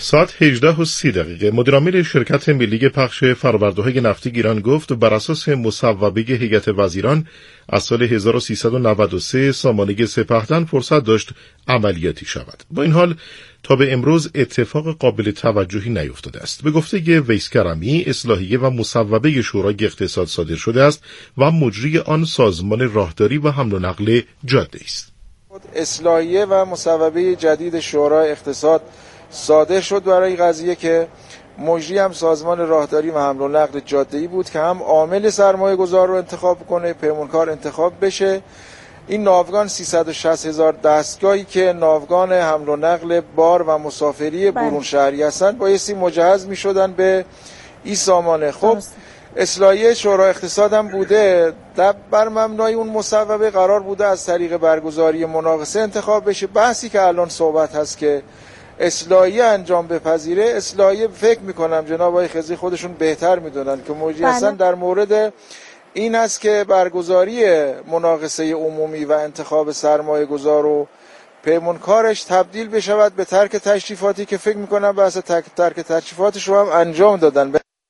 ساعت 18:30 مدیرعامل شرکت ملی پخش فرآورده‌های نفتی گیلان گفت بر اساس مصوبه هیئت وزیران از سال 1393 سامانه سپهدن فرصت داشت عملیاتی شود. با این حال تا به امروز اتفاق قابل توجهی نیفتاده است. به گفته ویس کرمی، اصلاحیه و مصوبه شورای اقتصاد صادر شده است و مجری آن سازمان راهداری و حمل و نقل جاده است. اصلاحیه و مصوبه جدید شورای اقتصاد صادر شد برای قضیه که مجری هم سازمان راهداری و حمل و نقل جاده‌ای بود که هم عامل سرمایه گذار رو انتخاب کنه، پیمانکار انتخاب بشه. این ناوگان 360,000 دستگاهی که ناوگان حمل و نقل بار و مسافری برون شهری هستند بایستی مجهز می شدن به این سامانه. خب اصلاحیه شورای اقتصاد هم بوده بر مبنای اون مصوبه قرار بوده از طریق برگزاری مناقصه انتخاب بشه. بحثی که الان صحبت هست که اصلاحیه انجام بپذیره، اصلاحیه فکر میکنم جناب آقای خضری خودشون بهتر میدونن که مجری هستن در مورد این است که برگزاری مناقصه عمومی و انتخاب سرمایه گذار و پیمانکارش تبدیل بشود به ترک تشریفاتی که فکر میکنم بحث ترک تشریفاتش رو هم انجام دادن.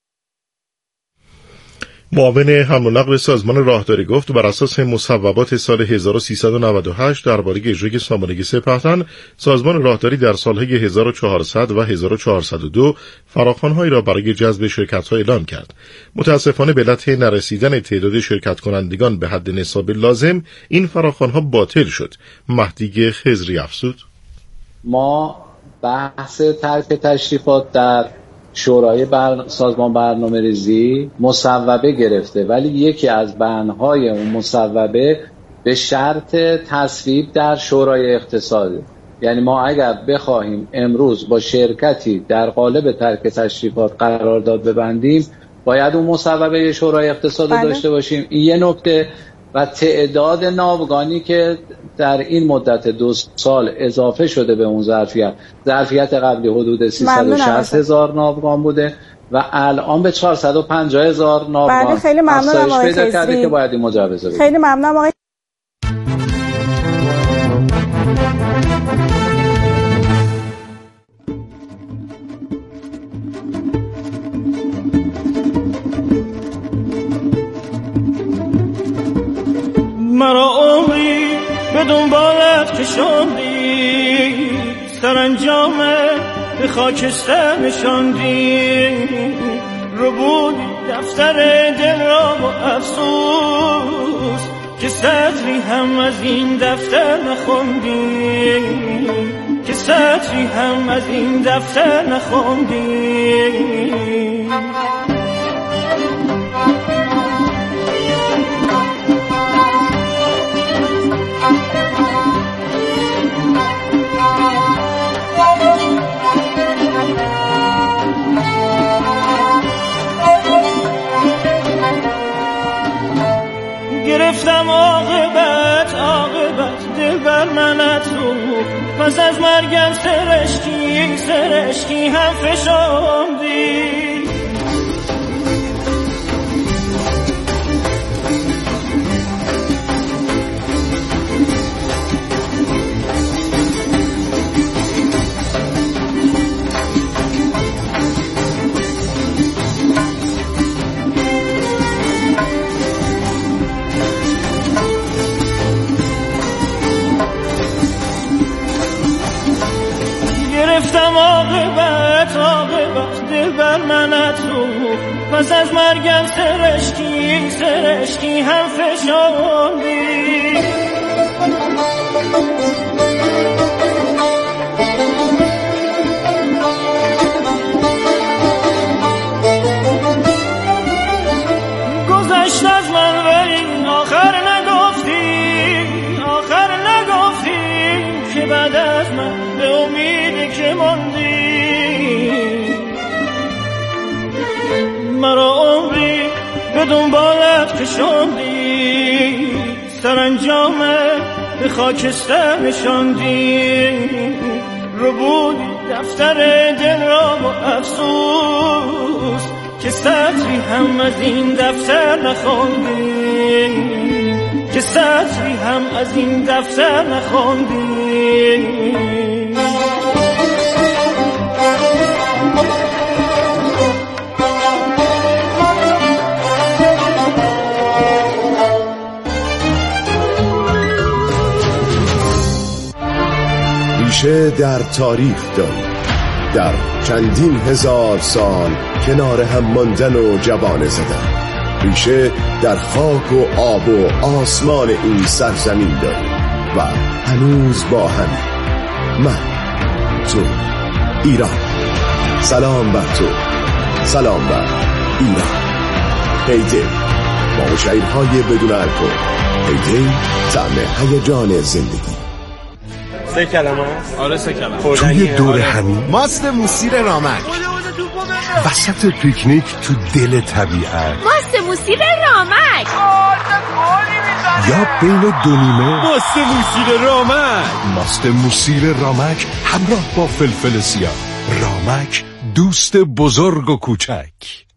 معاون حمل و نقل سازمان راهداری گفت بر اساس مصوبات سال 1398 درباره اجرای سامانه سپهدن، سازمان راهداری در سالهای 1400 و 1402 فراخوان‌هایی را برای جذب شرکت‌ها اعلام کرد. متاسفانه به علت نرسیدن تعداد شرکت کنندگان به حد نصاب لازم، این فراخوان‌ها باطل شد. مهدی خضری افزود: ما بحث ترک تشریفات در شورای سازمان برنامه‌ریزی مصوبه گرفته، ولی یکی از بندهای اون مصوبه به شرط تصویب در شورای اقتصاده. یعنی ما اگر بخواهیم امروز با شرکتی در قالب ترک تشریفات قرارداد ببندیم، باید اون مصوبه شورای اقتصاد رو داشته باشیم. این یه نکته. و تعداد ناوگانی که در این مدت 2 سال اضافه شده به اون ظرفیت قبلی حدود 360,000 ناوگان بوده و الان به 450,000 ناوگان خیلی ممنونم آقای پیدا کرده که باید این مجوز بده. خیلی ممنونم آقای مرا عمری به دنبالت کشاندی، سرانجام به خاکستر نشاندی، رو بودی دفتر دل را با افسوس که سطری هم از این دفتر نخوندی، که سطری هم از این دفتر نخوندی. گرفتم عاقبت دل بر من تو، پس از مرگم سرشکی هم فشاندی. گرفتم عاقبت دل بر من تو، پس از مرگم سرشکی هم فشاندی. گذشت از من ولی آخر نگفتی که بعد از من به امیدی که ماندی. مرا عمری به دنبالت کشاندی، سرانجام به خاکستر نشاندی، رو بودی دفتر دل را با افسوس که سطری هم از این دفتر نخوندی، که سطری هم از این دفتر نخوندی. ریشه در تاریخ داریم، در چندین هزار سال کنار هم ماندن و جوانه زدن. ریشه در خاک و آب و آسمان این سرزمین داریم و هنوز با هم. من، تو، ایران. سلام بر تو، سلام بر ایران. هیدی با شعرهای بدون الکل. هیدی طعم هیجان زندگی. 3 کلمه است؟ آره 3 کلمه. توی دور همین ماست موسیر رامک، وسط پیکنیک تو دل طبیعت، ماست موسیر رامک، یا بین دو نیمه ماست موسیر رامک. ماست موسیر رامک همراه با فلفل سیاه. رامک، دوست بزرگ و کوچک.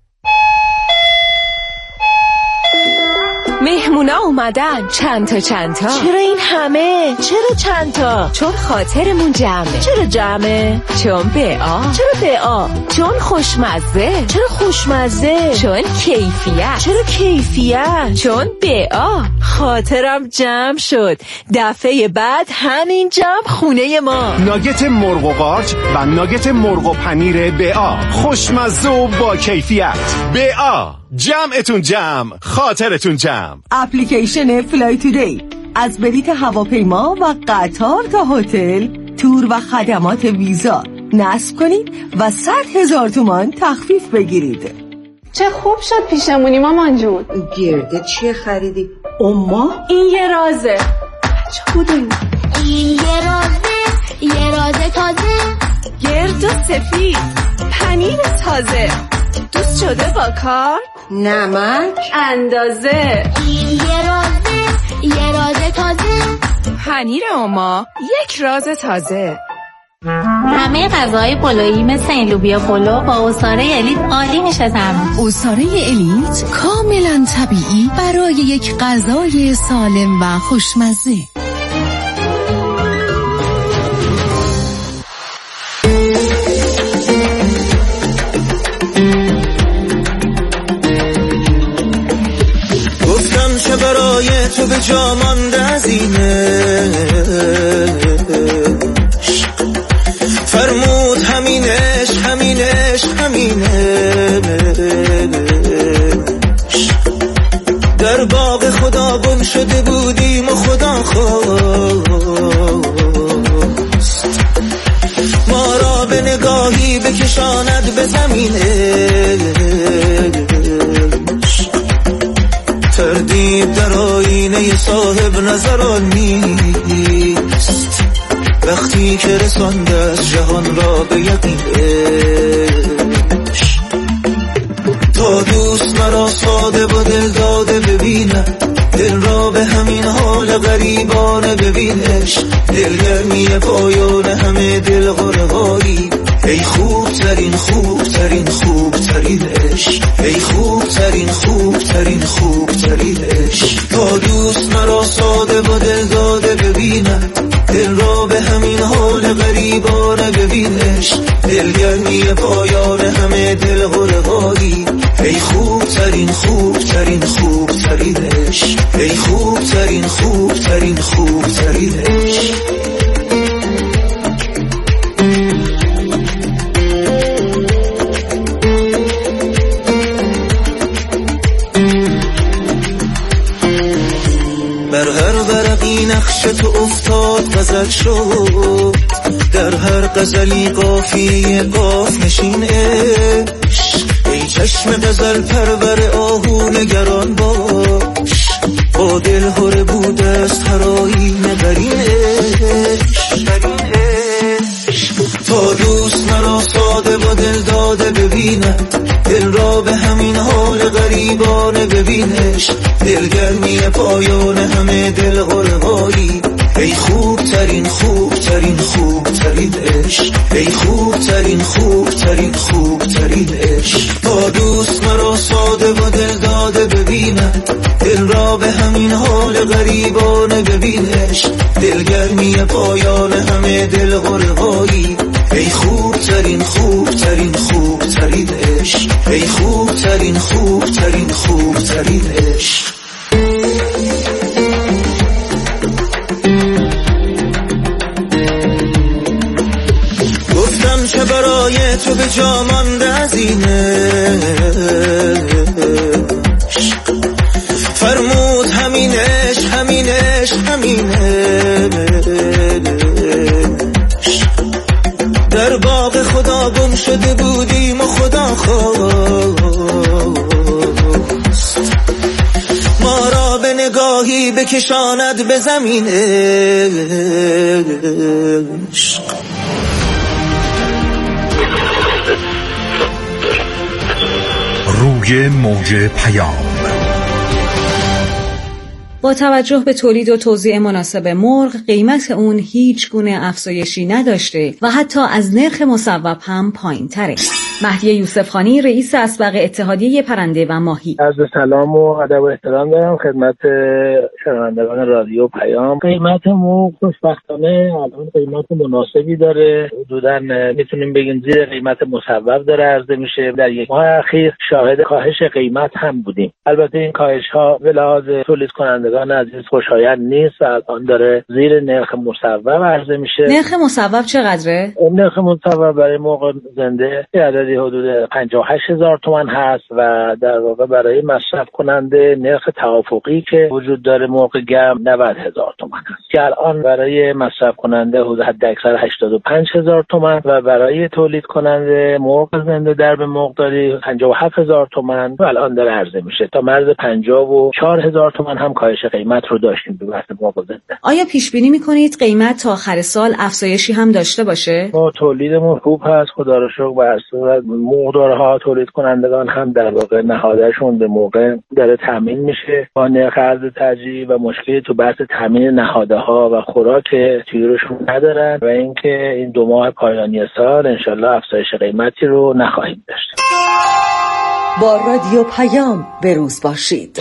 مهمونا اومدن. چند تا؟ چرا این همه؟ چرا چند تا؟ چون خاطرمون جمعه. چرا جمعه؟ چون BA. چرا BA؟ چون خوشمزه. چرا خوشمزه؟ چون کیفیت. چرا کیفیت؟ چون BA. خاطرم جمع شد. دفعه بعد همین جمع خونه ما. ناگت مرغ و قارچ و ناگت مرغ و پنیر BA. خوشمزه و با کیفیت. BA. جمعتون جمع، خاطرتون جمع. اپلیکیشن فلای تودی از بلیط هواپیما و قطار تا هتل، تور و خدمات ویزا نصب کنید و 100,000 تومان تخفیف بگیرید. چه خوب شد پیشمونی مامان جون. گرده چیه خریدی؟ اما این یه رازه. چه بوده؟ این یه رازه تازه. گرد و سفید، پنیر تازه، دوست شده با کار، نمک اندازه. این یه رازه تازه. پنیر اوما، یک راز تازه. همه غذاهای پلویی مثل این لوبیا پلو با عصاره الیت عالی میشه تمام. عصاره الیت کاملا طبیعی برای یک غذای سالم و خوشمزه. چه برای تو به جا مانده از اینه، فرمود همینش در باغ خدا گم شده بودیم و خدا خواست ما را به نگاهی بکشاند به زمینه. تردید در آینه صاحب نظران نیست وقتی که رسانده از جهان را به یقینش. تا دوست مرا ساده و دل داده ببیند، دل را به همین حال غریبانه ببینش. دلگرمی پایان همه دل غرهایی، ای خوبترین عشق، ای خوبترین عشق. تا دوست مرا ساده و دل داده ببیند، دل را به همین حال غریبانه ببینش. دلگرمی پایان همه دل غرهایی، ای خوبترین عشق، ای خوبترین عشق. بر هر ورقی نقش تو افتاد غزل شد، در هر غزلی قافیه قاف نشین عشق. ای چشم غزل پرور آهو نگران باش، با دل هره بوده است هر آیینه بر این عشق. تا دوست مرا ساده و دل داده ببیند، دل را به همین حال غریبانه ببینش. دلگرمی پایان همه دل غرهایی، ای خوبترین عشق، ای خوبترین عشق. تا دوست مرا ساده و دل داده ببیند، دل را به همین حال غریبانه ببینش. دلگرمی پایان همه دل غرهایی، ای خوبترین عشق، ای خوبترین عشق. جا مانده از اینه فرمود همینش همینش در باغ خدا گم شده بودیم و خدا خواست ما را به نگاهی بکشاند به زمین عشق. روی موج پیام. با توجه به تولید و توزیع مناسب مرغ، قیمت اون هیچ گونه افزایشی نداشته و حتی از نرخ مصوب هم پایین تره. مهدی یوسفخانی، رئیس اسبق اتحادیه پرنده و ماهی. عرض سلام و ادب و احترام دارم خدمت شنوندگان رادیو پیام. قیمت مرغ خوشبختانه الان قیمت مناسبی داره، حدوداً میتونیم بگیم زیر قیمت مصوب داره عرضه میشه. در یک ماه اخیر شاهد کاهش قیمت هم بودیم. البته این کاهش ها به لحاظ تولید کنندگان عزیز خوشایند نیست، الان داره زیر نرخ مصوب عرضه میشه. نرخ مصوب چقدره؟ نرخ مصوب برای مرغ زنده حدود 58,000 تومان هست و در واقع برای مصرف کننده نرخ توافقی که وجود داره مرغ گرم 90,000 تومان هست که الان برای مصرف کننده حدود حداکثر 85,000 تومان و برای تولید کننده مرغ زنده درب مرغداری 57,000 تومان و الان داره عرضه میشه. تا مرز 54,000 تومان هم کاهش قیمت رو داشتیم به بحث مرغ زنده. آیا پیش بینی میکنید قیمت تا آخر سال افزایشی هم داشته باشه؟ ما تولیدمون خوب هست خدا رو شکر، بر اساس مرغدارها تولید کنندگان هم در واقع نهادشون به موقع داره تامین میشه با نرخ عرض ترجیحی و مشکلی تو بحث تامین نهادها و خوراک طیورشون ندارن و اینکه این 2 ماه پایانی سال انشالله افزایش قیمتی رو نخواهیم داشت. با رادیو پیام بروز باشید.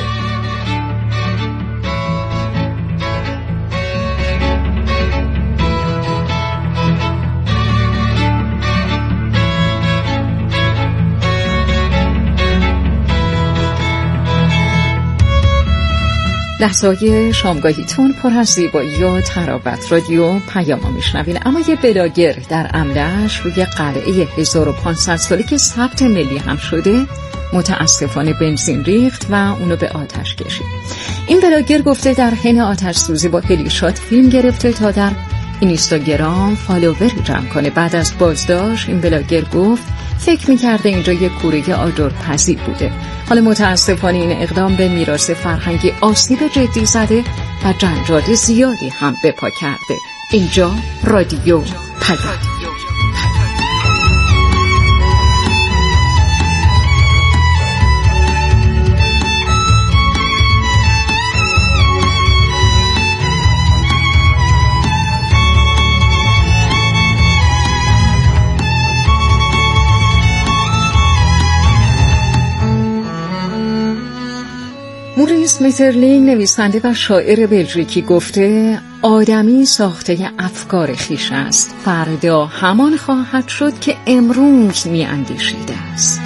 لحظه‌های شامگاهیتون پر از زیبایی و تراوت. رادیو پیام میشنوین. اما یه بلاگر در عملش روی قلعه 1500 سالی که ثبت ملی هم شده متاسفانه بنزین ریخت و اونو به آتش کشید. این بلاگر گفته در حین آتش سوزی با هلیشات فیلم گرفته تا در اینستاگرام فالووری جمع کنه. بعد از بازداشت این بلاگر گفت فکر می‌کرده اینجا یک کوره آجرپزی بوده. حالا متاسفانه این اقدام به میراث فرهنگی آسیب جدی زده و جنجال زیادی هم به پا کرده. اینجا رادیو پیام. موریس مترلینگ نویسنده و شاعر بلژیکی گفته آدمی ساخته افکار خویش است، فردا همان خواهد شد که امروز می اندیشیده است.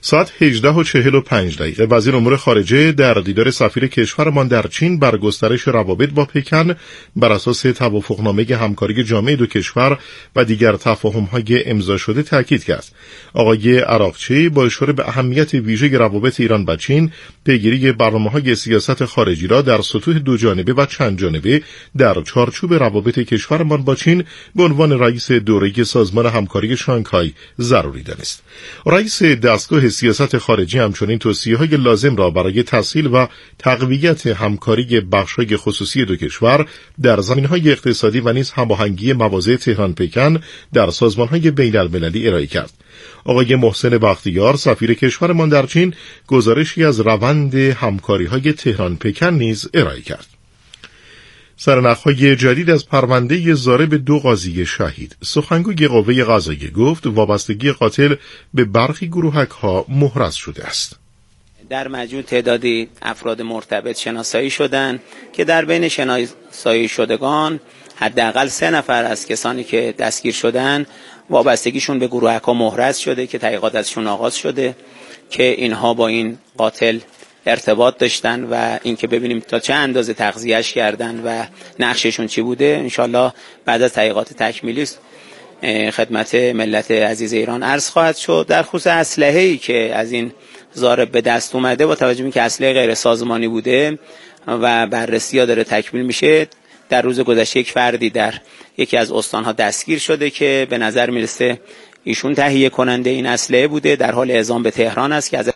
ساعت 18:45 وزیر امور خارجه در دیدار سفیر کشورمان در چین بر گسترش روابط با پکن بر اساس توافقنامه همکاری جامع دو کشور و دیگر تفاهم‌های امضا شده تاکید کرد. آقای عراقچی با اشاره به اهمیت ویژه روابط ایران با چین، پیگیری برنامه‌های سیاست خارجی را در سطوح دو جانبه و چند جانبه در چارچوب روابط کشورمان با چین به عنوان رئیس دوره سازمان همکاری شانگهای ضروری دانست. رئیس دستگاه سیاست خارجی همچنین توصیه‌های لازم را برای تسهیل و تقویت همکاری بخش‌های خصوصی دو کشور در زمینه‌های اقتصادی و نیز هماهنگی مواضع تهران پکن در سازمان‌های بین‌المللی ارائه کرد. آقای محسن بختیار سفیر کشورمان در چین گزارشی از روند همکاری‌های تهران پکن نیز ارائه کرد. سرنخ‌های جدید از پرونده ضارب 2 قاضی شهید. سخنگوی قوه قضاییه گفت وابستگی قاتل به برخی گروهک‌ها محرز شده است. در مجموع تعدادی افراد مرتبط شناسایی شدند که در بین شناسایی شدگان حداقل 3 نفر از کسانی که دستگیر شدند وابستگیشون به گروهک‌ها محرز شده که تحقیقات ازشون آغاز شده که اینها با این قاتل ارتباط داشتن و اینکه ببینیم تا چه اندازه تغذیه‌اش کردن و نقششون چی بوده. انشالله بعد از تحقیقات تکمیلی خدمت ملت عزیز ایران عرض خواهد شد. در خصوص اسلحه‌ای که از این ضارب به دست اومده با توجه به اینکه اسلحه غیر سازمانی بوده و بررسی‌ها داره تکمیل میشه، در روز گذشته یک فردی در یکی از استان‌ها دستگیر شده که به نظر میرسه ایشون تهیه کننده این اسلحه بوده، در حال اعزام به تهران است که از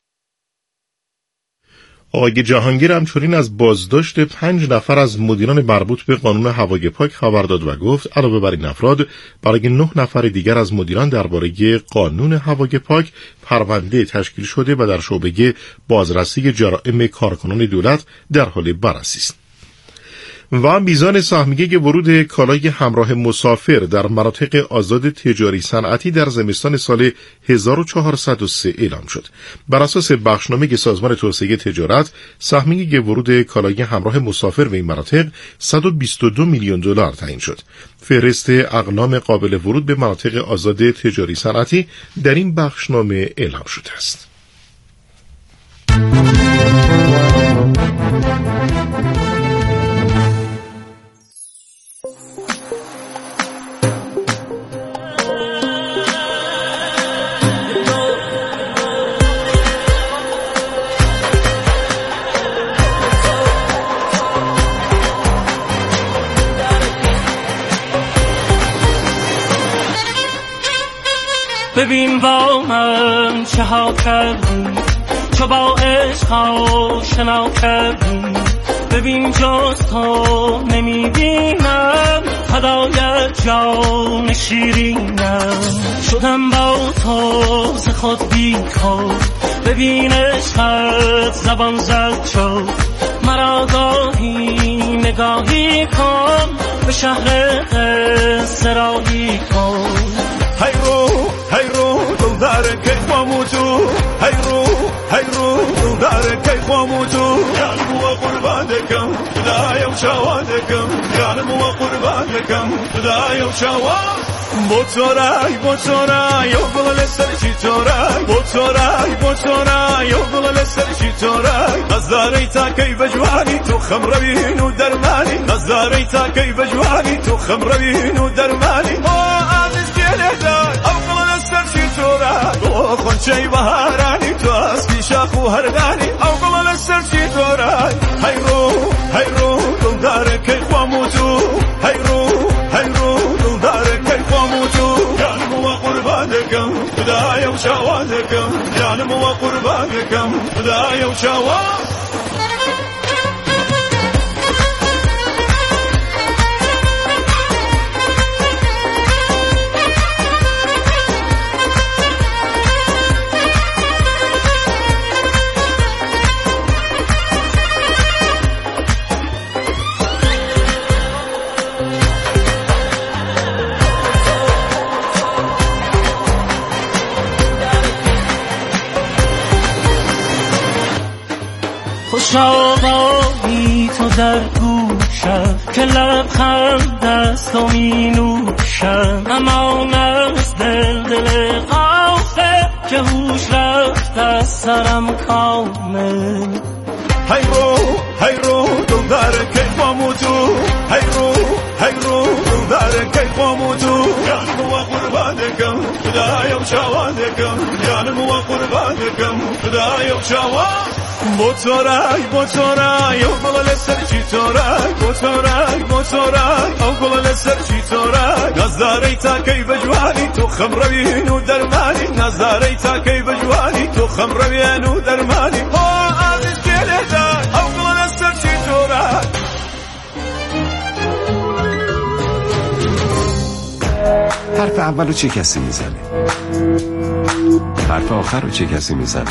آقای جهانگیر همچنین از بازداشت 5 نفر از مدیران مربوط به قانون هوای پاک خبر داد و گفت علاوه بر این افراد برای 9 نفر دیگر از مدیران درباره قانون هوای پاک پرونده تشکیل شده و در شعبه بازرسی جرائم کارکنان دولت در حال بررسی است. و میزان سهمیه ورود کالای همراه مسافر در مناطق آزاد تجاری صنعتی در زمستان سال 1403 اعلام شد. بر اساس بخشنامه سازمان توسعه تجارت، سهمیه ورود کالای همراه مسافر به این مناطق 122 میلیون دلار تعیین شد. فهرست اقلام قابل ورود به مناطق آزاد تجاری صنعتی در این بخشنامه اعلام شده است. ببین با من چه ها کردی، چو با عشق آشنا کردی، ببین جز تو نمیبینم فدایت جان شیرینم، شدم با تو ز خود بی خود، ببین عشقت زبان زد شد، مرا گاهی نگاهی کن، به شهر قصه راهی کن. هی رو دل داره که خاموتو، هی رو دل داره که خاموتو، یعنی مو قربان دکم خدایا و شوان دکم، یعنی مو قربان دکم خدایا و شوان. بوتورای و گل سرچی تورای، بوتورای و گل سرچی تورای، نظری تا کی بجوانی تو خمروین و درمانی، نظری تا کی بجوانی تو خمروین و درمانی. آمیز گله او خونچه بهارانی تو اسبی شاخ و هردانی او قلل سرچی دورای. هی رو دل داره که خاموتو، هی رو دل داره که خاموتو، یعنی مو قربان دکم خدایا و شوان دکم، یعنی مو قربان دکم خدایا و شوان. شاوانی تو در گوشم که لبخند دست و می نوشم، امان از دل قافه که هوش رفت از سرم کامل. هی رو دل داره که بامو تو، هی رو دل داره که بامو تو. جانم و قربانکم خدایم شوادکم، جانم و قربانکم خدایم شواد. بوتورای او گل سر چی تورای، بوتورای او گل سر چی تورای. نظری تا کی بجوانی تو خمروی نو درمانی، نظری تا کی بجوانی تو خمروی نو درمانی. حرف اولو چه کسی میزنه؟ حرف آخر رو چه کسی میزنه؟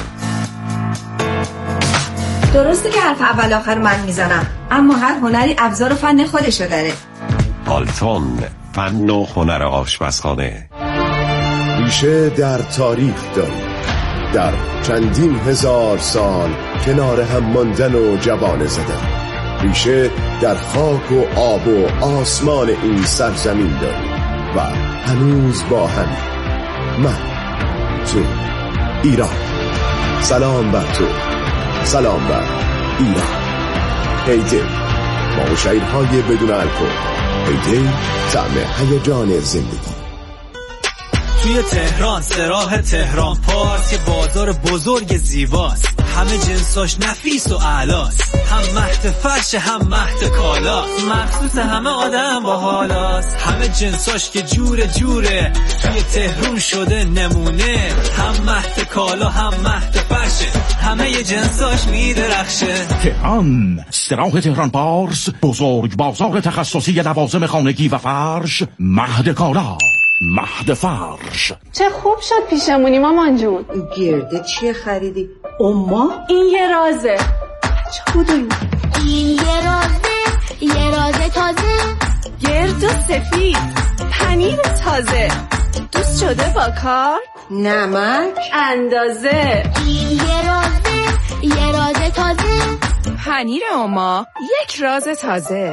درسته که حرف اول آخر من میزنم، اما هر هنری ابزار و فن خودشو داره. آلتون، فن و هنر آشپزخانه. ریشه در تاریخ داریم، در چندین هزار سال کنار هم ماندن و جوانه زدن. ریشه در خاک و آب و آسمان این سرزمین داریم و هنوز با هم. من، تو، ایران. سلام بر تو، سلام بر ایران. هیده با شعرهای بدون الکل. هیده طعم هیجان زندگی. توی تهران سراح تهران پارس، یه بازار بزرگ زیباست، همه جنساش نفیس و اعلاست، هم مهد فرش هم مهد کالاست، مخصوص همه آدم با حالاست، همه جنساش که جوره توی تهران شده نمونه، هم مهد کالا هم مهد فرشه، همه ی جنساش میدرخشه. تهران، سراح تهران پارس، بزرگ بازار تخصصی لوازم خانگی و فرش، مهد کالا، مهد فرش. چه خوب شد پیشمونی مامان جون. گرده چیه خریدی؟ اما این یه رازه. چه خودویی؟ این یه رازه تازه، گرد و سفید، پنیر تازه، دوست شده با کار، نمک اندازه. این یه رازه تازه، پنیر اما یک راز تازه.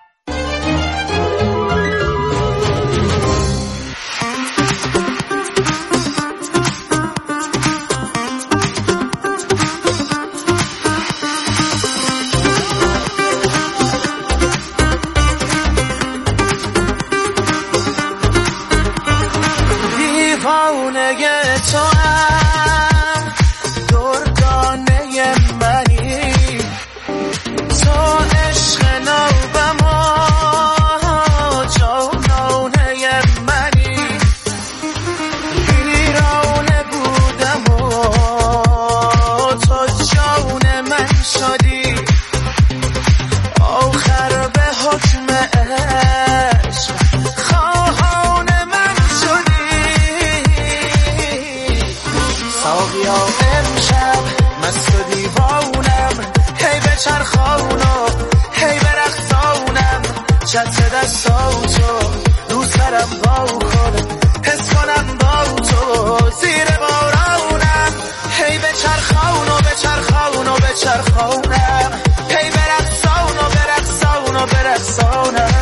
تو هم دردانه منی، تو عشق نوبم و جانانه منی، ویرانه بودم و تو جان من شدی، آخر به حکم عشق خواهان من شدی. ساقیا امشب مست و دیوانم، هی به چرخانو هی به رقصانم، چت دستاتو دوست دارم با کنم، حس کنم با تو زیر بارانم، هی به چرخانو به چرخانو به چرخانم، هی به رقصانو به رقصانو به رقصانم.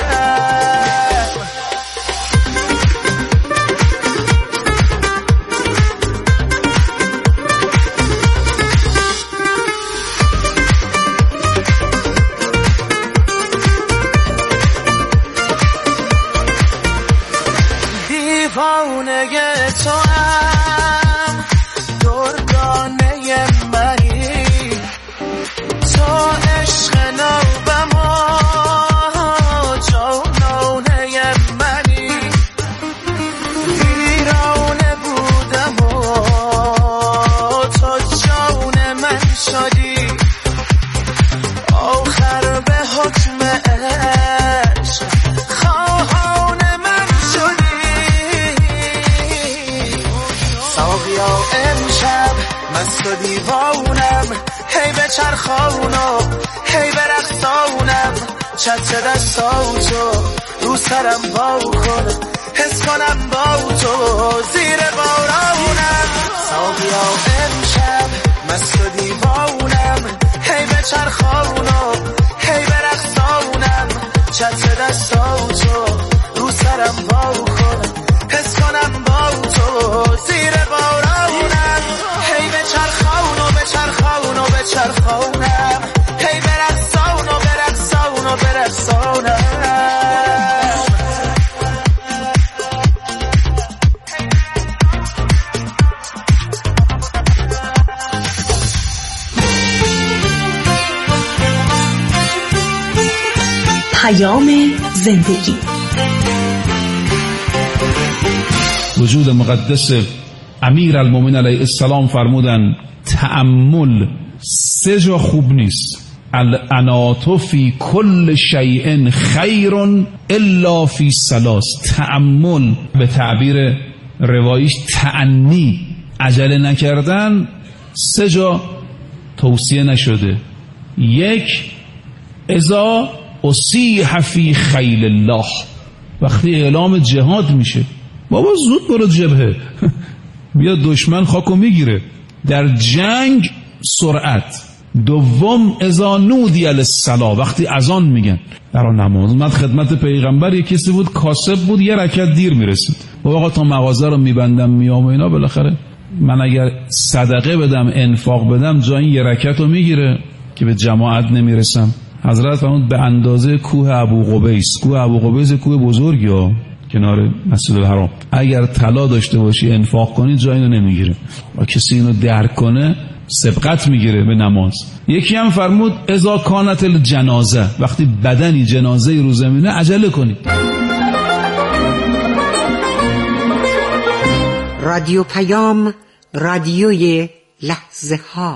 دیوانه تو هم دردانه منی، تو عشق نوبم و جانانه منی، ویرانه بودم و تو جان من شدی، آخر به حکم عشق خواهان من شدی. ساقیا امشب مست و دیوانم، هی به چرخانو هی به رقصانم، چت دستاتو دوست دارم با کنم، حس کنم با تو زیر بارانم. ساقیا امشب مست و دیوانم، هی به چرخانو هی به رقصانم، چت دستاتو دوست دارم با کنم، حس کنم با تو زیر بارانم. بچرخونم هی برقصان و برقصان و برقصانم. زندگی. وجود مقدس امیر المومنین علیه السلام فرمودن تأمل 3 جا خوب نیست. الانات فی کل شیء خیر الا فی 3. تأمل به تعبیر روایش تأنی، عجله نکردن، 3 جا توصیه نشده. 1 اذا اصیح فی خیل الله، وقتی اعلام جهاد میشه بابا زود برو جبهه بیا دشمن خاکو میگیره. در جنگ سرعت. 2 اذا نودی للصلاة، وقتی اذان میگن. در نماز من خدمت پیغمبر یک کسی بود کاسب بود، 1 رکعت دیر میرسید. آقا تا مغازه رو میبندم میام و اینا، بالاخره من اگر صدقه بدم انفاق بدم جای این 1 رکعت رو میگیره که به جماعت نمیرسم. حضرت فرمود به اندازه کوه ابوقبیس. کوه ابوقبیس کوه بزرگی ها کنار مسجد الحرام، اگر طلا داشته باشی انفاق کنی جایی رو نمیگیره. و کسی اینو درک کنه سبقت میگیره به نماز. یکی هم فرمود اذا کانت الجنازه، وقتی بدنی جنازه رو زمینه عجله کنی. رادیو پیام، رادیوی لحظه ها.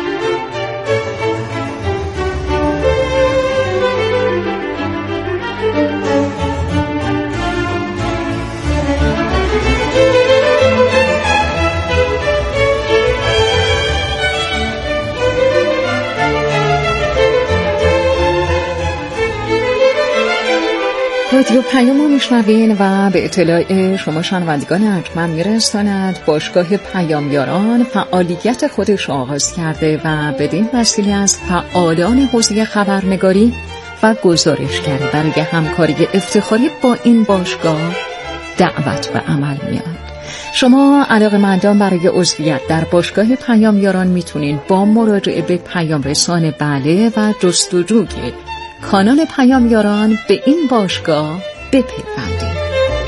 رادیو پیام میشنوین و به اطلاع شما شنوندگان ارجمند میرساند باشگاه پیامیاران فعالیت خودش آغاز کرده و بدین وسیله از فعالان حوزه خبرنگاری و گزارشگری برای همکاری افتخاری با این باشگاه دعوت به عمل میاد. شما علاقه‌مندان برای عضویت در باشگاه پیامیاران میتونین با مراجعه به پیام رسان بله و جستجوی کانال پیامیاران به این باشگاه بپیوندید.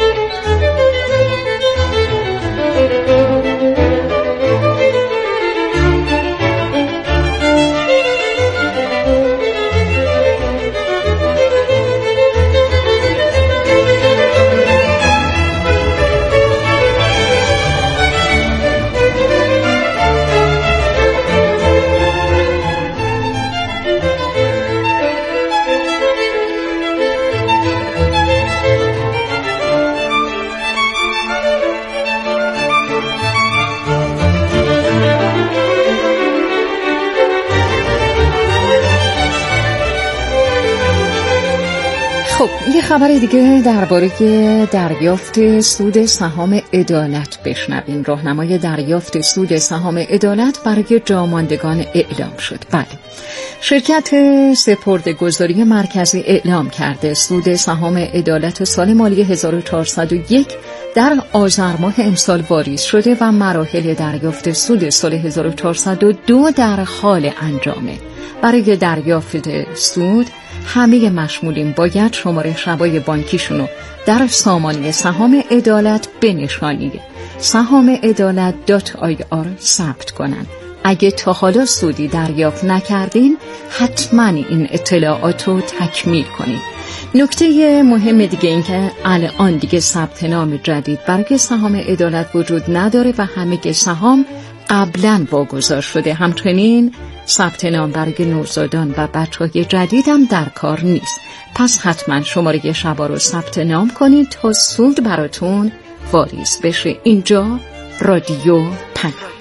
خب یه خبر دیگه درباره دریافت سود سهام عدالت بشنویم. راهنمای دریافت سود سهام عدالت برای جاماندگان اعلام شد. بله، شرکت سپرده‌گذاری مرکزی اعلام کرده سود سهام عدالت سال مالی 1401 در آذر ماه امسال واریز شده و مراحل دریافت سود سال 1402 در حال انجامه. برای دریافت سود همه مشمولین باید شماره شبای بانکیشونو در سامانه سهام عدالت به نشانی sahamadalat.ir ثبت کنن. اگه تا حالا سودی دریافت نکردین حتما این اطلاعات رو تکمیل کنید. نکته مهم دیگه این که الان دیگه ثبت نام جدید برای سهام عدالت وجود نداره و همه سهام قبلا واگذار شده. همچنین ثبت نام برای نوزادان و بچه‌های جدید هم در کار نیست. پس حتما شماره شبا رو ثبت نام کنید تا سود براتون واریز بشه. اینجا رادیو پیام.